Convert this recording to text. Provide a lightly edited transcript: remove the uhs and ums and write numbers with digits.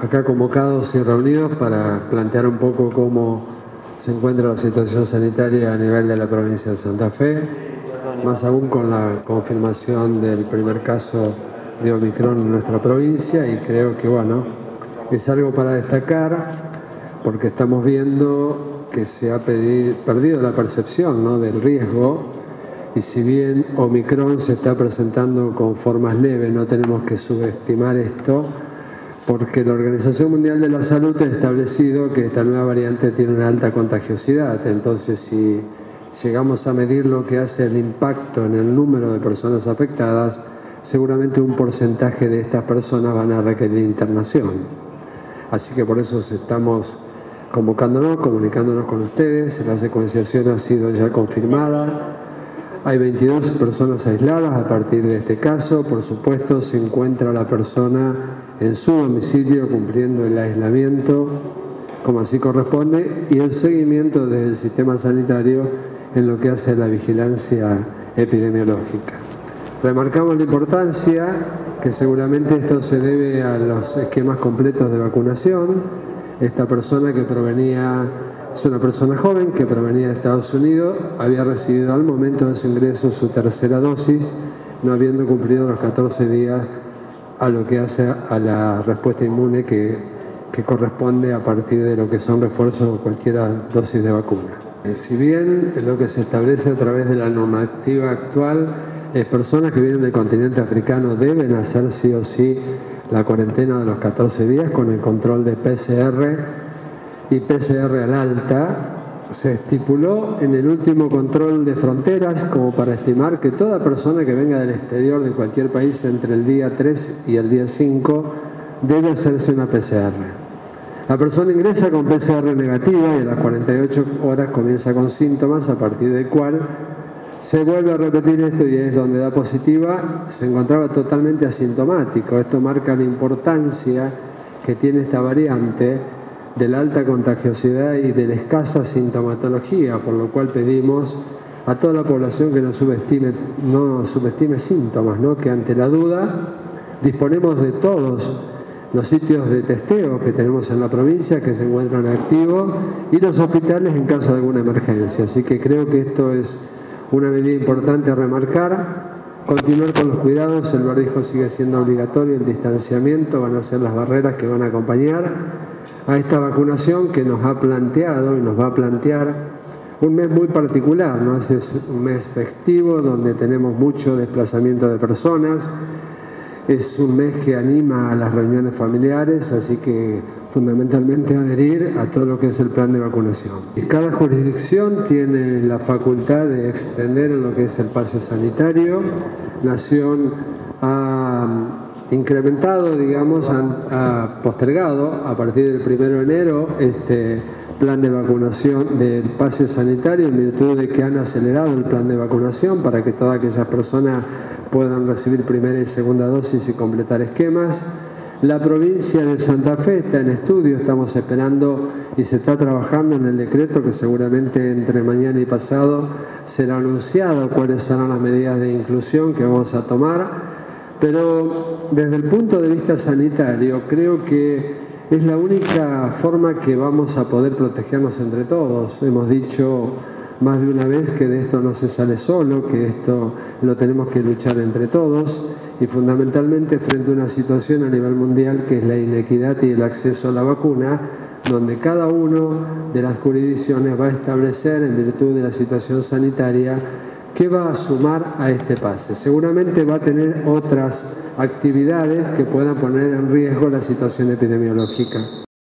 acá convocados y reunidos para plantear un poco cómo se encuentra la situación sanitaria a nivel de la provincia de Santa Fe, más aún con la confirmación del primer caso de Omicron en nuestra provincia, y creo que bueno, es algo para destacar porque estamos viendo que se ha perdido la percepción, ¿no?, del riesgo, y si bien Omicron se está presentando con formas leves, no tenemos que subestimar esto, porque la Organización Mundial de la Salud ha establecido que esta nueva variante tiene una alta contagiosidad. Entonces, si llegamos a medir lo que hace el impacto en el número de personas afectadas, seguramente un porcentaje de estas personas van a requerir internación. Así que por eso estamos convocándonos, comunicándonos con ustedes. La secuenciación ha sido ya confirmada. Hay 22 personas aisladas a partir de este caso. Por supuesto, se encuentra la persona en su domicilio cumpliendo el aislamiento como así corresponde y el seguimiento del sistema sanitario en lo que hace a la vigilancia epidemiológica. Remarcamos la importancia que seguramente esto se debe a los esquemas completos de vacunación. Esta persona que provenía, es una persona joven que provenía de Estados Unidos, había recibido al momento de su ingreso su tercera dosis, no habiendo cumplido los 14 días a lo que hace a la respuesta inmune que corresponde a partir de lo que son refuerzos o cualquier dosis de vacuna. Si bien lo que se establece a través de la normativa actual es personas que vienen del continente africano deben hacer sí o sí la cuarentena de los 14 días con el control de PCR y PCR al alta. Se estipuló en el último control de fronteras como para estimar que toda persona que venga del exterior de cualquier país entre el día 3 y el día 5 debe hacerse una PCR. La persona ingresa con PCR negativa y a las 48 horas comienza con síntomas, a partir del cual se vuelve a repetir esto y es donde da positiva, se encontraba totalmente asintomático. Esto marca la importancia que tiene esta variante de la alta contagiosidad y de la escasa sintomatología, por lo cual pedimos a toda la población que no subestime síntomas, ¿no?, que ante la duda disponemos de todos los sitios de testeo que tenemos en la provincia que se encuentran activos y los hospitales en caso de alguna emergencia. Así que creo que esto es una medida importante a remarcar. Continuar con los cuidados, el barbijo sigue siendo obligatorio, el distanciamiento van a ser las barreras que van a acompañar a esta vacunación que nos ha planteado y nos va a plantear un mes muy particular, ¿no? Es un mes festivo donde tenemos mucho desplazamiento de personas, es un mes que anima a las reuniones familiares, así que fundamentalmente adherir a todo lo que es el plan de vacunación. Cada jurisdicción tiene la facultad de extender lo que es el pase sanitario. Nación ha incrementado, digamos, ha postergado a partir del 1 de enero este plan de vacunación del pase sanitario en virtud de que han acelerado el plan de vacunación para que todas aquellas personas puedan recibir primera y segunda dosis y completar esquemas. La provincia de Santa Fe está en estudio, estamos esperando y se está trabajando en el decreto que seguramente entre mañana y pasado será anunciado cuáles serán las medidas de inclusión que vamos a tomar. Pero desde el punto de vista sanitario creo que es la única forma que vamos a poder protegernos entre todos. Hemos dicho más de una vez que de esto no se sale solo, que esto lo tenemos que luchar entre todos y fundamentalmente frente a una situación a nivel mundial que es la inequidad y el acceso a la vacuna, donde cada una de las jurisdicciones va a establecer en virtud de la situación sanitaria qué va a sumar a este pase. Seguramente va a tener otras actividades que puedan poner en riesgo la situación epidemiológica.